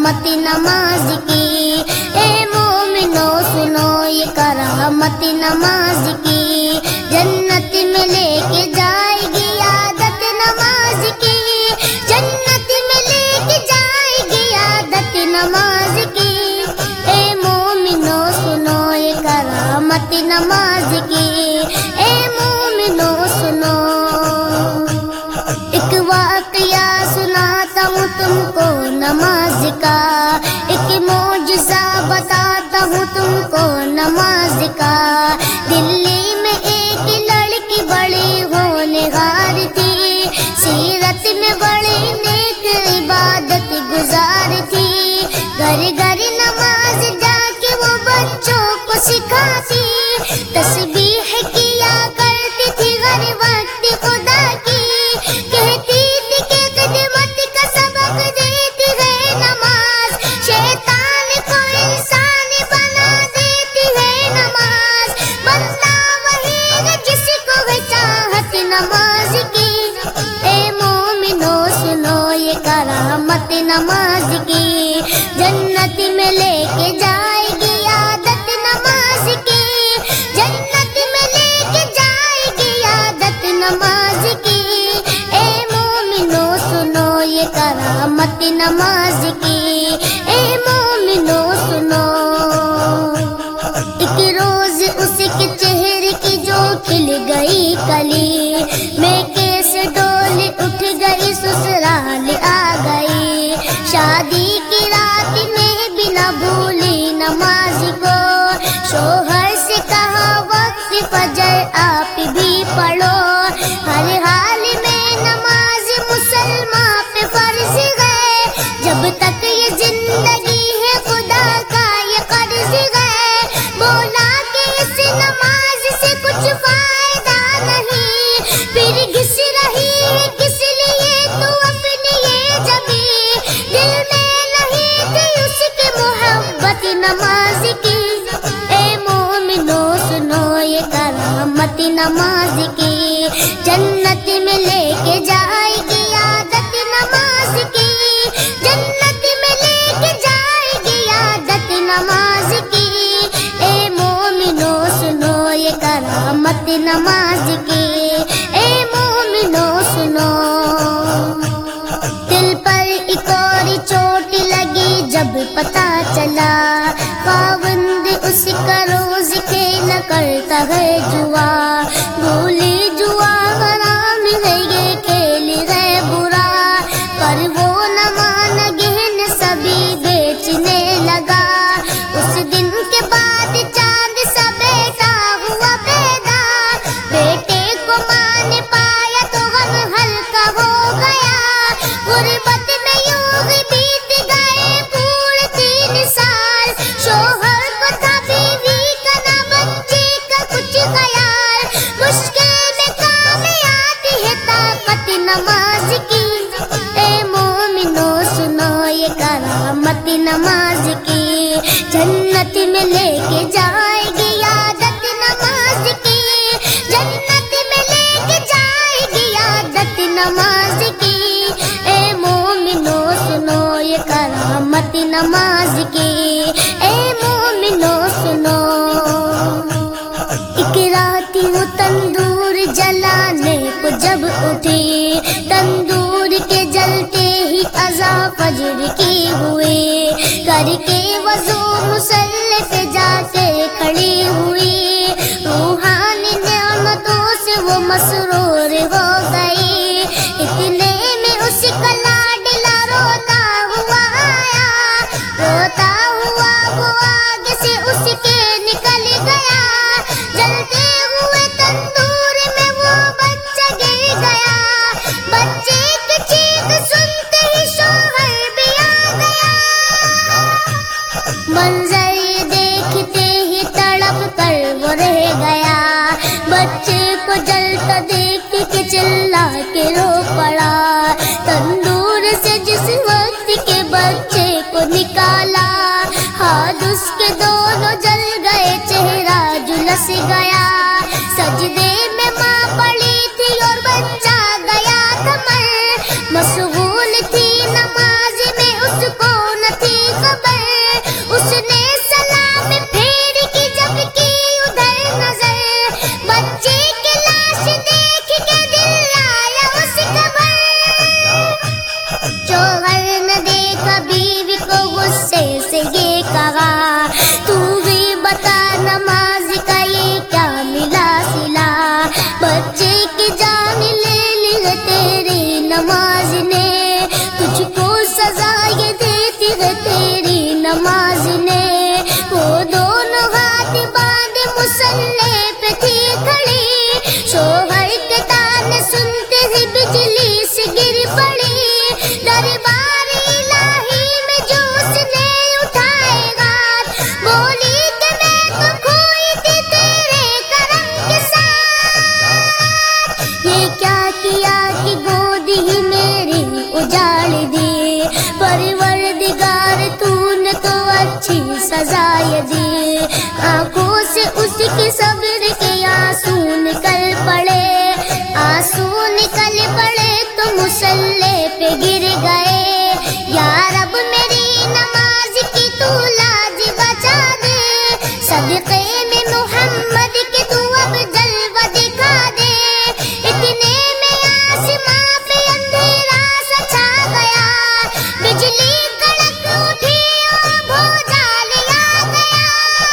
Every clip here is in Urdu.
کرامت نماز کی، اے مومنو سنو یہ کرامت نماز کی، جنت میں لے کے جائے گی عادت نماز کی، جنت میں لے کے جائے گی عادت نماز کی، اے مومنو سنو یہ کرامت نماز کی، اے مومنو سنو۔ ایک واقعہ سناتا ہوں تم کو نماز کا، ایک معجزہ بتاتا ہوں تم کو نماز کا۔ دلی میں ایک لڑکی بڑی ہونہار تھی، سیرت میں بڑی نیک عبادت گزار تھی، گھر گھر نماز جا کے وہ بچوں کو سکھاتی، تسبیح کیا کرتی تھی ہر وقت خدا کی، کہتی تھی کہ خدمت کا سبق دیتی ہے نماز، شیطان کو انسان بنا دیتی ہے نماز، بندہ وہی ہے جس کو ہے چاہت نماز کی، اے مومنو سنو یہ کرامت نماز کی، جنت میں لے کے جائے گی عادت نماز کی، جنت میں لے کے جائے گی عادت نماز کی، اے مومنو سنو یہ کرامت نماز کی، اے مومنو سنو۔ ایک روز اس کے چہرے کی جو کھل گئی کلی، میں کیسے ڈول اٹھ گئی سسرال آ گئی، شادی کی رات میں بھی نہ بھولی نماز کو، شوہر سے کہا وقت فجر آپ بھی پڑھو، ہر حال میں نماز مسلمان پہ فرض ہے، جب تک یہ زندگی ہے خدا کا یہ قرض ہے، بولا کہ اس نماز سے کچھ فائدہ نہیں، پھر گھس رہی ہے کس لیے تو اپنی یہ جبی، دل میں نہیں تھی اس کی محبت نماز کی، اے مومنو سنو یہ کرامت نماز کی، جنت میں لے کے جائے گی عادت نماز کی، جنت میں لے کے جائے گی عادت نماز کی، اے مومنو سنو یہ کرامت نماز کی، اے مومنو سنو۔ دل پر ایک اور چوٹ لگی جب پتہ چلا، خاوند اس کا روز کھیلا کرتا ہے جوا، بھولی جوا حرام ہے یہ کھیل ہے برا، پر وہ نہ مان گہن سبھی بیچنے لگا، اس دن کے بعد چاند سا بیٹا ہوا پیدا، بیٹے کو ماں نے پایا تو غم ہلکا ہو گیا، غربت میں یوں ہی بیت گئے پورے 3 سال، شوہر کو تھا بیوی کا نہ بچے کا کچھ خیال، مشکل میں کام آتی ہے طاقت نماز کی، اے مومنو سنو یہ کرامت نماز کی، جنت میں لے کے جائے گی عادت نماز کی، جنت میں لے کے جائے گی عادت نماز کی، اے مومنو سنو یہ کرامت نماز کی، اے مومنو سنو۔ ایک رات وہ تندور جلانے کو جب اٹھی، تندور کے جلتے ہی اذان فجر کی ہوئی، کر کے وضو مصلی پہ جا کے کھڑی ہوئی، روحانی نعمتوں سے وہ مسرور ہو گئی، اتنے میں اس کا لاڈلا روتا ہوا آیا، روتا ہوا وہ آگے سے اس کے نکل گیا، جلتے ہوئے تندور میں وہ بچہ گر گیا، بچے کی چیخ سنتے ہی شوہر بھی آ گیا، منظر دیکھتے ہی تڑپ کر وہ رہ گیا، بچے کو جلتا دیکھ کے چلا کے رو پڑا، تندور سے جس وقت کے بچے کو نکالا، ہاتھ اس کے دونوں جل گئے، چہرہ جھلس گیا، سجدے میں ماں پڑی تھی اور بچہ گیا تھا مر، مشغول تھی نماز میں اس کو نہ تھی दरबार इलाही में जो उसने उठाए गात, बोली कि मैं तो खोई थी तेरे करम के साथ। ये क्या किया कि गोद ही मेरी उजाड़ दी, परवरदिगार तूने तो अच्छी सजा ये दी। आंखों से उसके सब्र के आंसू निकल पड़े, आंसू निकल पड़े तो मुसल्ले पे गिर गए। या रब मेरी नमाज की तू लाज बचा दे, सदक़े में मोहम्मद के तू अब जलवा दिखा दे। इतने में आसमां पे अंधेरा सा छा गया, बिजली कड़क उठी और भूचाल आ गया।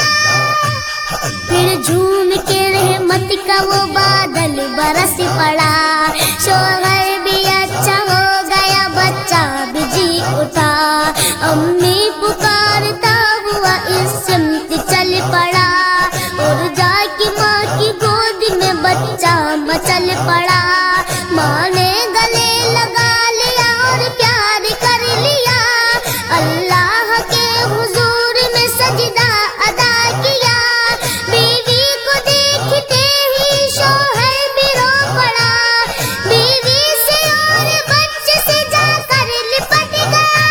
फिर झूम के रहमत का वो बादल बरस पड़ा, शोहर भी अच्छा हो गया, बच्चा भी जी उठा। अम्मी पुकारता हुआ इस सिमत चल पड़ा, और जाके माँ की गोद में बच्चा मचल पड़ा। माँ ने गले लगा लिया और प्यार कर लिया, अल्लाह के हुजूर में सजदा अदा किया। बीवी को देखते ही शोहर भी रो पड़ा, बीवी से और बच्चे से जाकर लिपट गया।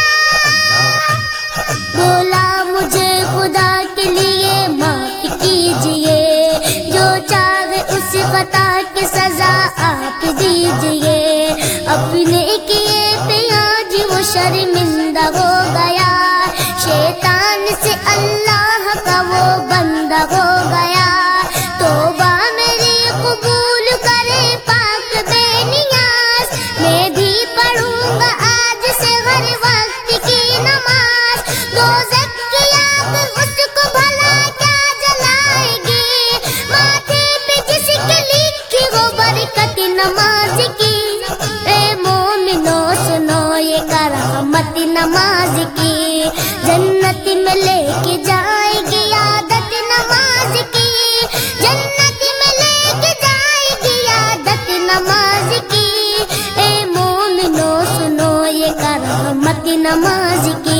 बोला मुझे खुदा के लिए माफ कीजिए, जो चाहे उस खता की सजा आप दीजिए। अपने किए पे आज वो शर्मिंदा हो गया, शैतान से अल्लाह का वो बंदा हो गया। तौबा मेरी कबूल करे पाक बेनियाज, मैं भी पढ़ूंगा आज से हर वक्त की नमाज। दोज़ख की आग उसको भला क्या जलाएगी, माथे पे जिसके लिखी हो बरकत नमाज की। ए मोमिनो सुनो ये करामत नमाज की, जन्नत में लेके जाएगी आदत नमाज की, जन्नत में लेके जाएगी आदत नमाज की। ए मोमिनो सुनो ये करामत नमाज की।